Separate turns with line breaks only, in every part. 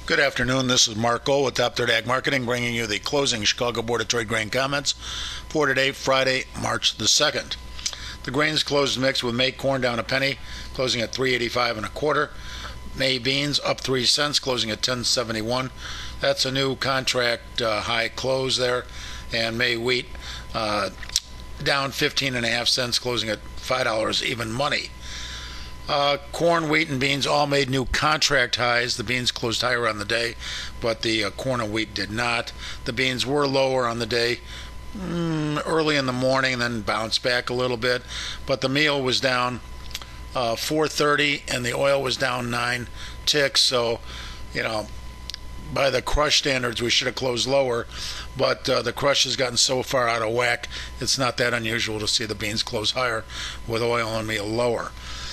Good afternoon. This is Mark Gold with Top Third Ag Marketing, bringing you the closing Chicago Board of Trade grain comments for today, Friday, March the 2nd. The grains closed mixed with May corn down a penny, closing at 3.85 and a quarter. May beans up 3 cents, closing at 10.71. That's a new contract high close there. And May wheat down 15.5 cents, closing at $5 even money. Corn, wheat, and beans all made new contract highs. The beans closed higher on the day, but the corn and wheat did not. The beans were lower on the day early in the morning and then bounced back a little bit. But the meal was down 4.30 and the oil was down 9 ticks. So, by the crush standards, we should have closed lower. But the crush has gotten so far out of whack, it's not that unusual to see the beans close higher with oil and meal lower.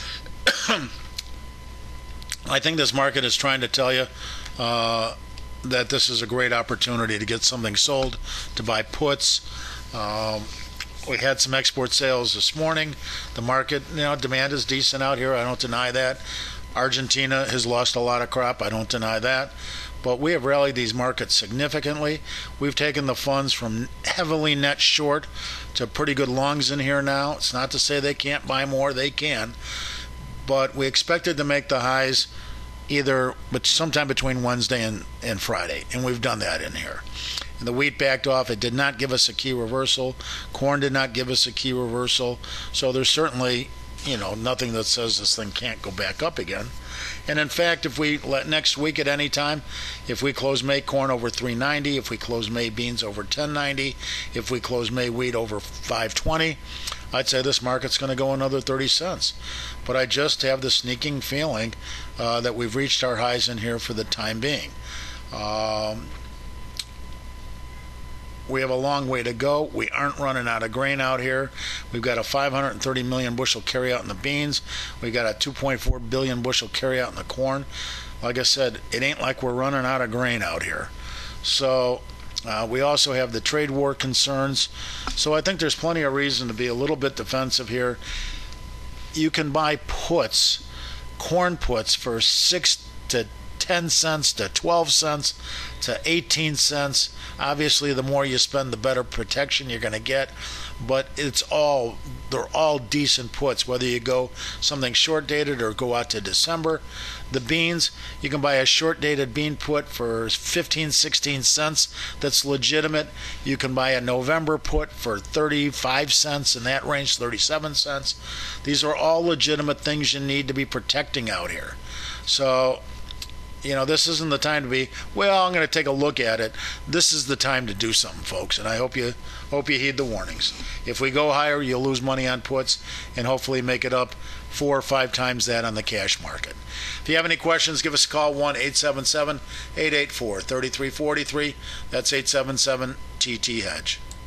I think this market is trying to tell you that this is a great opportunity to get something sold, to buy puts. We had some export sales this morning. The market, demand is decent out here. I don't deny that. Argentina has lost a lot of crop. I don't deny that. But we have rallied these markets significantly. We've taken the funds from heavily net short to pretty good longs in here now. It's not to say they can't buy more. They can. But we expected to make the highs but sometime between Wednesday and Friday, and we've done that in here. And the wheat backed off. It did not give us a key reversal. Corn did not give us a key reversal. So there's certainly, nothing that says this thing can't go back up again. And in fact, if we let next week at any time, if we close May corn over 390, if we close May beans over 1090, if we close May wheat over 520, I'd say this market's going to go another 30 cents. But I just have the sneaking feeling that we've reached our highs in here for the time being. We have a long way to go. We aren't running out of grain out here. We've got a 530 million bushel carryout in the beans. We've got a 2.4 billion bushel carryout in the corn. Like I said, it ain't like we're running out of grain out here. So we also have the trade war concerns. So I think there's plenty of reason to be a little bit defensive here. You can buy puts, corn puts, for 6 to 10 cents to 12 cents to 18 cents. Obviously, the more you spend, the better protection you're going to get. But they're all decent puts, whether you go something short dated or go out to December. The beans, you can buy a short dated bean put for 15, 16 cents. That's legitimate. You can buy a November put for 35 cents in that range, 37 cents. These are all legitimate things you need to be protecting out here. So, this isn't the time to be, I'm going to take a look at it. This is the time to do something, folks, and I hope you heed the warnings. If we go higher, you'll lose money on puts and hopefully make it up 4 or 5 times that on the cash market. If you have any questions, give us a call, 1-877-884-3343. That's 877-TT-HEDGE.